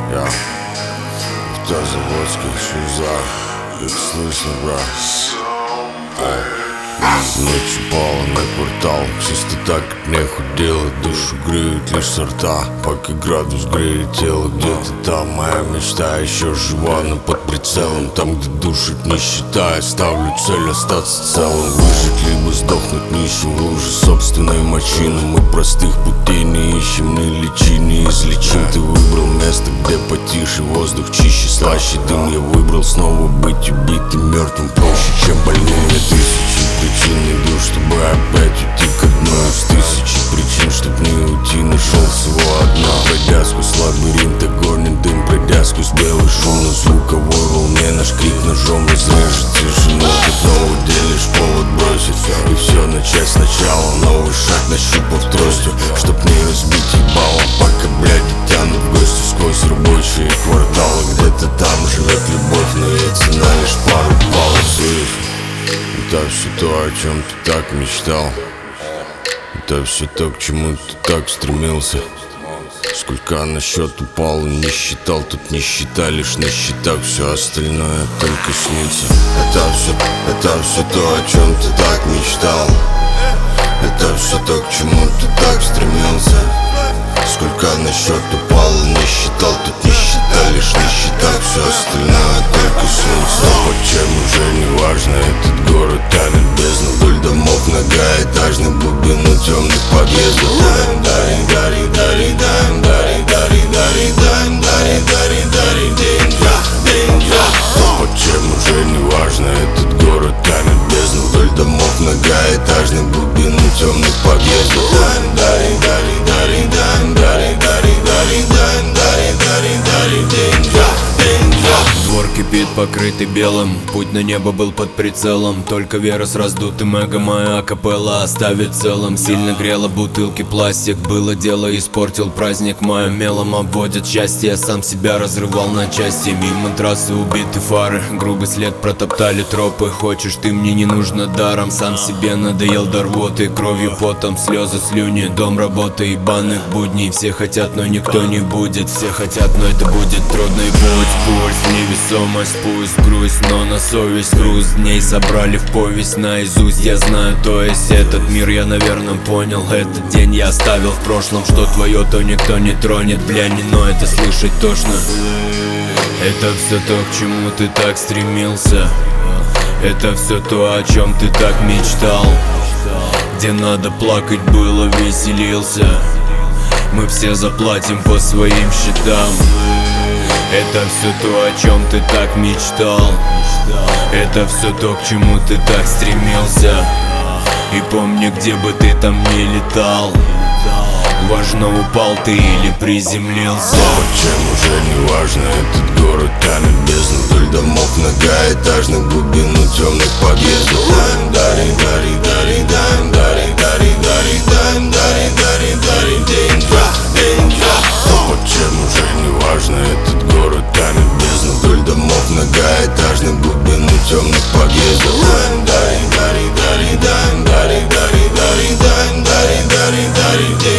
Я в автозаводских шузах, как слышно, брат. Ночью пала на квартал, чисто так от нехуй делать. Душу греют лишь сорта, пока градус греет тело. Где-то там моя мечта еще жива, но под прицелом. Там, где душит нищета, я ставлю цель остаться целым. Выжить либо сдохнуть нищим в луже собственной мочи. Но мы простых путей не ищем, не лечи, не излечим. Ты выбрал место, где потише, воздух чище, слаще дым. Я выбрал снова быть убитым, мертвым проще, чем больным. Я тысячи причин иду, чтобы опять уйти к одной из тысячи причин, чтоб не уйти, нашел всего одна. Пройдя сквозь лабиринт, огонь дым, пройдя сквозь белый шум на звуковой волне, наш крик ножом разрежет тишину. Ты снова делишь повод бросить и все начать сначала. Новый шаг нащупав тростью, чтоб не разбить ебало. Пока, блядь, тянут в гости сквозь рабочие кварталы. Где-то там живет любовь, но ей цена лишь пару баллов. Это все то, о чем ты так мечтал. Это все то, к чему ты так стремился. Сколько на счет упал и не считал. Тут нищета лишь на счетах, все остальное только снится. Это все то, о чем ты так мечтал. Это все то, к чему ты так стремился. Сколько на счет упал и не считал. Тут нищета лишь на счетах, все остальное только снится. Но чем уже не важно, этот город тянет бездну. Вдоль домов многоэтажных, глубину темных подъездов. Дари, дари, дари, дари, дари, дари, дари, дари, дари, дари, дари, деньги, деньги. Но чем уже не важно, этот город тянет бездну. Вдоль домов многоэтажных, глубину темных подъездов. Дари, дари, дари, дари, дари, дари, дари, дари, дари, дари, дари, деньги, деньги. Двор кипит, покрытый белым, путь на небо был под прицелом. Только вера с раздутым эго, моя капелла оставит целым. Сильно грела бутылки пластик, было дело, испортил праздник. Моим мелом обводят счастье, я сам себя разрывал на части. Мимо трассы убиты фары, грубый след протоптали тропы. Хочешь ты, мне не нужно даром, сам себе надоел до рвоты. Кровью, потом, слезы, слюни, дом, работа, ебаных будней. Все хотят, но никто не будет, все хотят, но это будет трудный путь. Пульс, невесомость, пусть грусть, но на совесть груз дней собрали в повесть наизусть. Я знаю, то есть этот мир я, наверное, понял. Этот день я оставил в прошлом, что твое, то никто не тронет. Бля, не, но это слышать тошно. Это все то, к чему ты так стремился. Это все то, о чем ты так мечтал. Где надо плакать было, веселился. Мы все заплатим по своим счетам. Это все то, о чем ты так мечтал. Это все то, к чему ты так стремился. И помни, где бы ты там не летал, важно, упал ты или приземлился. Чем уже не важно, этот город тянет бездну. Вдоль домов многоэтажных, глубину темных подъездов. Дари, дари, дари, дари, дари, дари, дари, дари, дари, дари, дари, деньги, деньги. Но чем уже не важно, этот город тянет бездну. Вдоль домов многоэтажных, глубину темных подъездов. Дари, дари, дари, дари, дари, дари, дари, дари, дари, дари, дари, деньги.